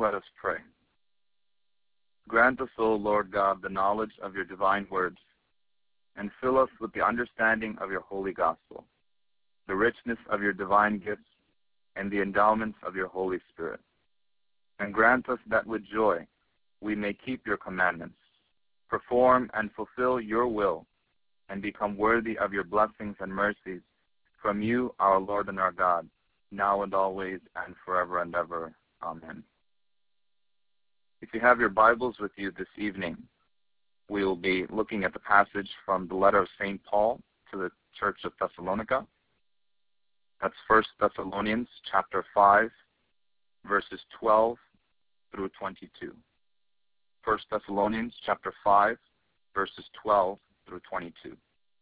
Let us pray. Grant us, O Lord God, the knowledge of your divine words, and fill us with the understanding of your holy gospel, the richness of your divine gifts, and the endowments of your Holy Spirit. And grant us that with joy we may keep your commandments, perform and fulfill your will, and become worthy of your blessings and mercies from you, our Lord and our God, now and always and forever and ever. Amen. If you have your Bibles with you this evening, we will be looking at the passage from the letter of St. Paul to the Church of Thessalonica. That's 1 Thessalonians chapter 5, verses 12 through 22. 1 Thessalonians chapter 5, verses 12 through 22.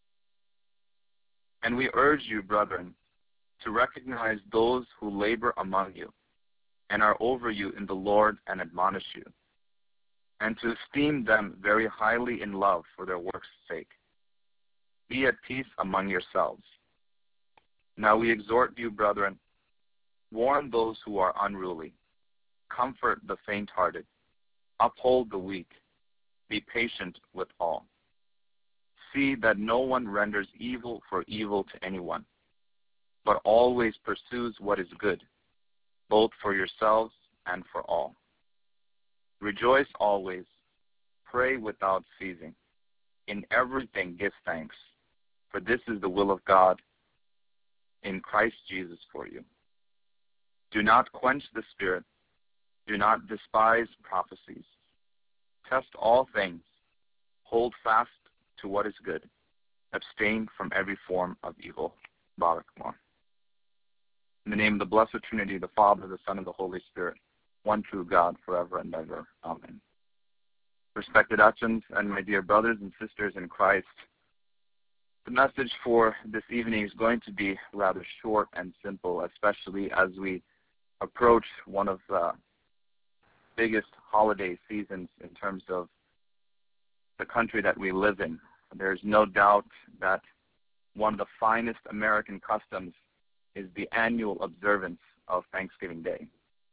And we urge you, brethren, to recognize those who labor among you and are over you in the Lord and admonish you, and to esteem them very highly in love for their work's sake. Be at peace among yourselves. Now we exhort you, brethren, warn those who are unruly, comfort the faint-hearted, uphold the weak, be patient with all. See that no one renders evil for evil to anyone, but always pursues what is good, both for yourselves and for all. Rejoice always, pray without ceasing. In everything give thanks, for this is the will of God in Christ Jesus for you. Do not quench the Spirit, do not despise prophecies. Test all things, hold fast to what is good, abstain from every form of evil. Barak Mar. In the name of the Blessed Trinity, the Father, the Son, and the Holy Spirit, one true God, forever and ever. Amen. Respected Achans and my dear brothers and sisters in Christ, the message for this evening is going to be rather short and simple, especially as we approach one of the biggest holiday seasons in terms of the country that we live in. There's no doubt that one of the finest American customs is the annual observance of Thanksgiving Day.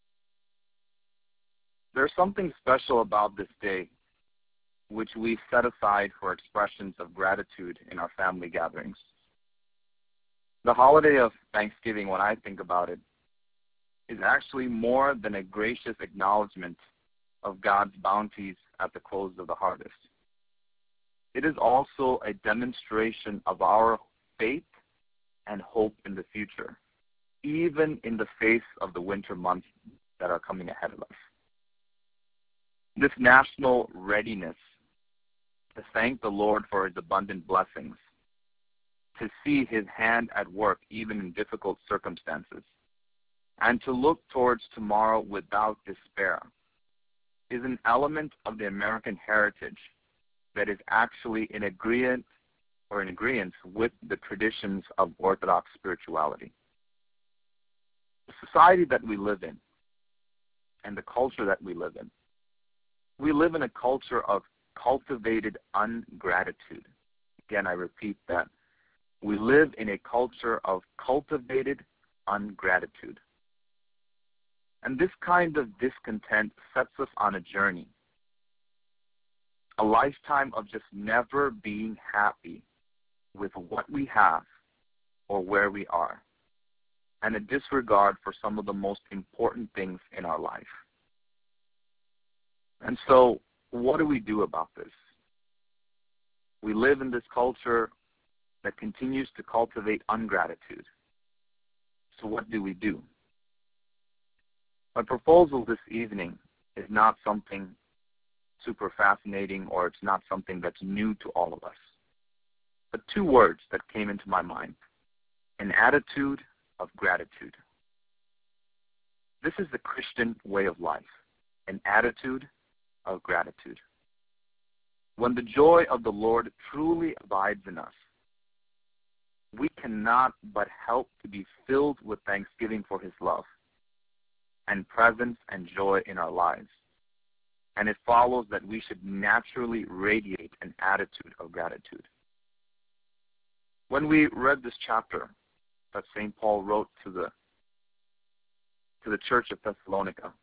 There's something special about this day which we set aside for expressions of gratitude in our family gatherings. The holiday of Thanksgiving, when I think about it, is actually more than a gracious acknowledgement of God's bounties at the close of the harvest. It is also a demonstration of our faith and hope in the future, even in the face of the winter months that are coming ahead of us. This national readiness to thank the Lord for his abundant blessings, to see his hand at work even in difficult circumstances, and to look towards tomorrow without despair is an element of the American heritage that is actually in agreement with the traditions of Orthodox spirituality. The society that we live in and the culture that we live in a culture of cultivated ungratitude. Again, I repeat that. We live in a culture of cultivated ungratitude. And this kind of discontent sets us on a journey, a lifetime of just never being happy with what we have or where we are, and a disregard for some of the most important things in our life. And so, what do we do about this? We live in this culture that continues to cultivate ungratitude. So what do we do? My proposal this evening is not something super fascinating, or it's not something that's new to all of us. But two words that came into my mind: an attitude of gratitude. This is the Christian way of life, an attitude of gratitude. When the joy of the Lord truly abides in us, we cannot but help to be filled with thanksgiving for his love and presence and joy in our lives. And it follows that we should naturally radiate an attitude of gratitude. When we read this chapter that St. Paul wrote to the Church of Thessalonica, this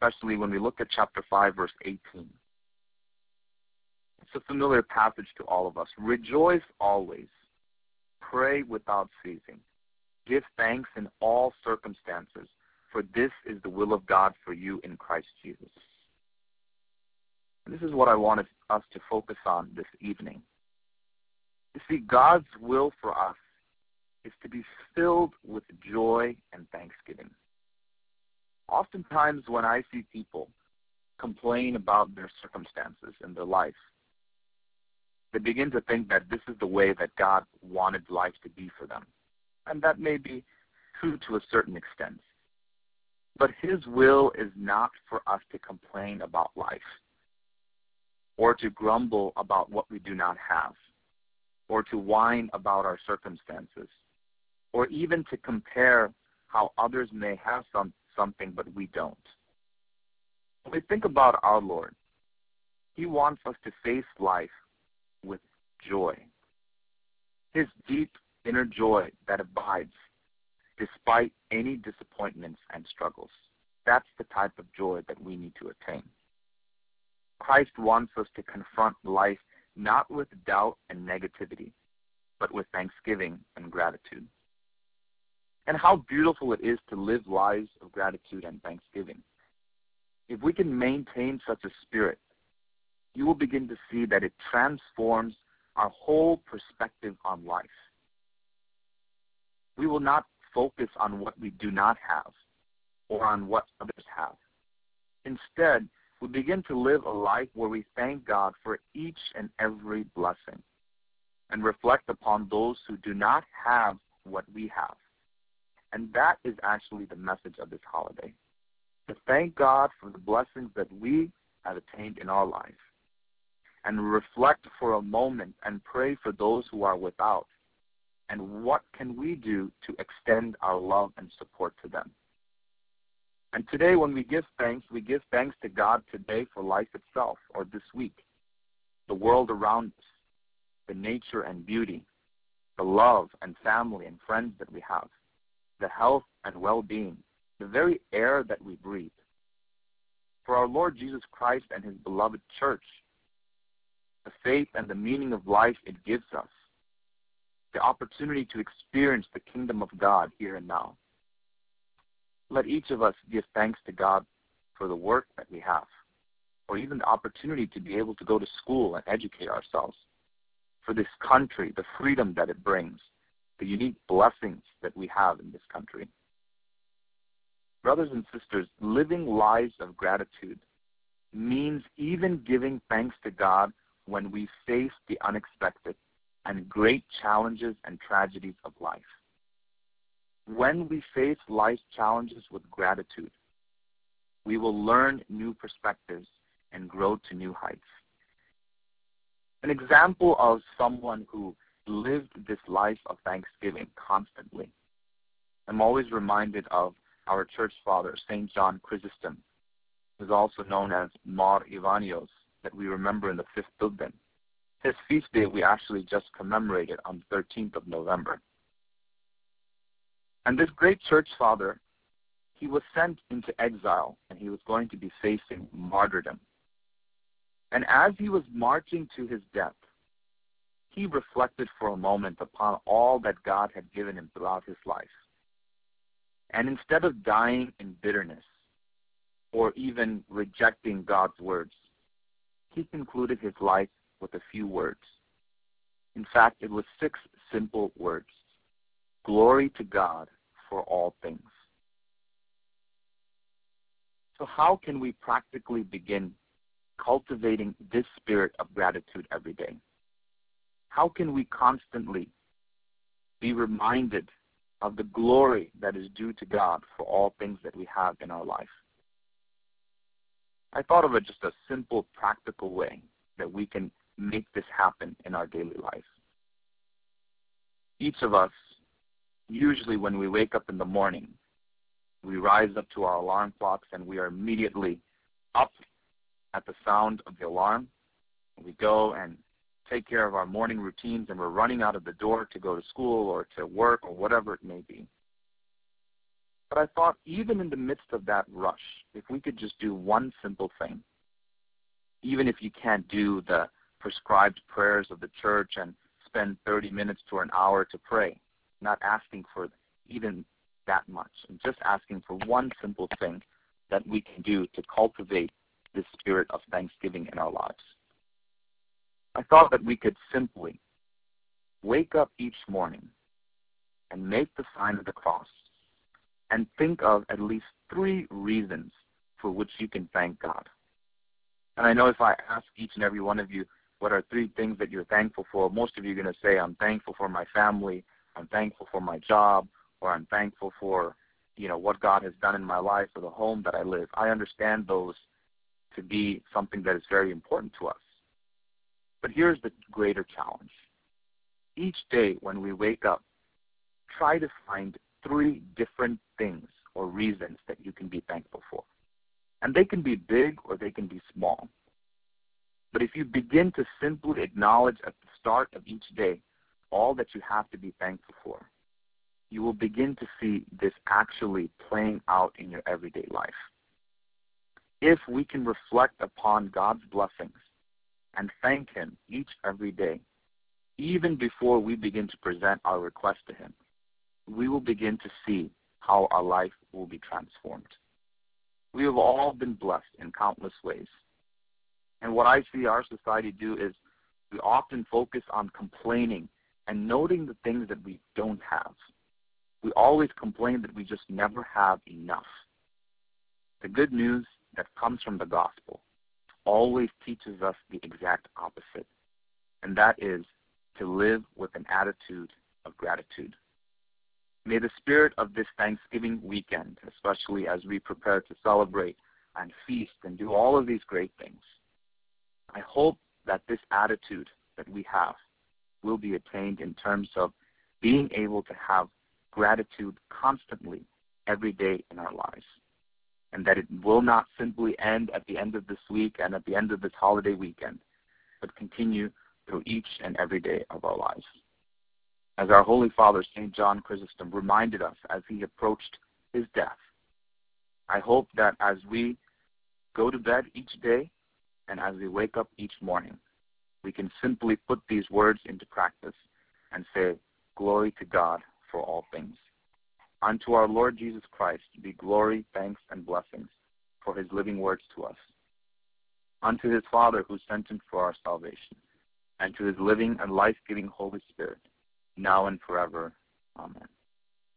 especially when we look at chapter 5, verse 18. It's a familiar passage to all of us. Rejoice always. Pray without ceasing. Give thanks in all circumstances, for this is the will of God for you in Christ Jesus. And this is what I wanted us to focus on this evening. You see, God's will for us is to be filled with joy and thanksgiving. Oftentimes when I see people complain about their circumstances in their life, they begin to think that this is the way that God wanted life to be for them. And that may be true to a certain extent. But His will is not for us to complain about life, or to grumble about what we do not have, or to whine about our circumstances, or even to compare how others may have something but we don't. When we think about our Lord, He wants us to face life with joy. His deep inner joy that abides despite any disappointments and struggles. That's the type of joy that we need to attain. Christ wants us to confront life not with doubt and negativity, but with thanksgiving and gratitude. And how beautiful it is to live lives of gratitude and thanksgiving. If we can maintain such a spirit, you will begin to see that it transforms our whole perspective on life. We will not focus on what we do not have or on what others have. Instead, we begin to live a life where we thank God for each and every blessing and reflect upon those who do not have what we have. And that is actually the message of this holiday, to thank God for the blessings that we have attained in our life, and reflect for a moment and pray for those who are without, and what can we do to extend our love and support to them. And today when we give thanks to God today for life itself, or this week, the world around us, the nature and beauty, the love and family and friends that we have, the health and well-being, the very air that we breathe. For our Lord Jesus Christ and His beloved church, the faith and the meaning of life it gives us, the opportunity to experience the kingdom of God here and now. Let each of us give thanks to God for the work that we have, or even the opportunity to be able to go to school and educate ourselves, for this country, the freedom that it brings, the unique blessings that we have in this country. Brothers and sisters, living lives of gratitude means even giving thanks to God when we face the unexpected and great challenges and tragedies of life. When we face life's challenges with gratitude, we will learn new perspectives and grow to new heights. An example of someone who lived this life of thanksgiving constantly, I'm always reminded of our church father, St. John Chrysostom, who is also known as Mar Ivanios, that we remember in the 5th Bilden. His feast day we actually just commemorated on the 13th of November. And this great church father, he was sent into exile, and he was going to be facing martyrdom. And as he was marching to his death, he reflected for a moment upon all that God had given him throughout his life. And instead of dying in bitterness or even rejecting God's words, he concluded his life with a few words. In fact, it was 6 simple words. Glory to God for all things. So how can we practically begin cultivating this spirit of gratitude every day? How can we constantly be reminded of the glory that is due to God for all things that we have in our life? I thought of just a simple, practical way that we can make this happen in our daily life. Each of us, usually when we wake up in the morning, we rise up to our alarm clocks and we are immediately up at the sound of the alarm. We go and take care of our morning routines, and we're running out of the door to go to school or to work or whatever it may be. But I thought even in the midst of that rush, if we could just do one simple thing, even if you can't do the prescribed prayers of the church and spend 30 minutes to an hour to pray, not asking for even that much, and just asking for one simple thing that we can do to cultivate this spirit of thanksgiving in our lives. I thought that we could simply wake up each morning and make the sign of the cross and think of at least 3 reasons for which you can thank God. And I know if I ask each and every one of you, what are 3 things that you're thankful for, most of you are going to say, I'm thankful for my family, I'm thankful for my job, or I'm thankful for, what God has done in my life or the home that I live. I understand those to be something that is very important to us. But here's the greater challenge. Each day when we wake up, try to find 3 different things or reasons that you can be thankful for. And they can be big or they can be small. But if you begin to simply acknowledge at the start of each day all that you have to be thankful for, you will begin to see this actually playing out in your everyday life. If we can reflect upon God's blessings and thank Him each every day, even before we begin to present our request to Him, we will begin to see how our life will be transformed. We have all been blessed in countless ways. And what I see our society do is we often focus on complaining and noting the things that we don't have. We always complain that we just never have enough. The good news that comes from the gospel always teaches us the exact opposite, and that is to live with an attitude of gratitude. May the spirit of this Thanksgiving weekend, especially as we prepare to celebrate and feast and do all of these great things, I hope that this attitude that we have will be attained in terms of being able to have gratitude constantly every day in our lives, and that it will not simply end at the end of this week and at the end of this holiday weekend, but continue through each and every day of our lives. As our Holy Father, St. John Chrysostom, reminded us as he approached his death, I hope that as we go to bed each day and as we wake up each morning, we can simply put these words into practice and say, glory to God for all things. Unto our Lord Jesus Christ be glory, thanks, and blessings for His living words to us. Unto His Father who sent Him for our salvation, and to His living and life-giving Holy Spirit, now and forever. Amen.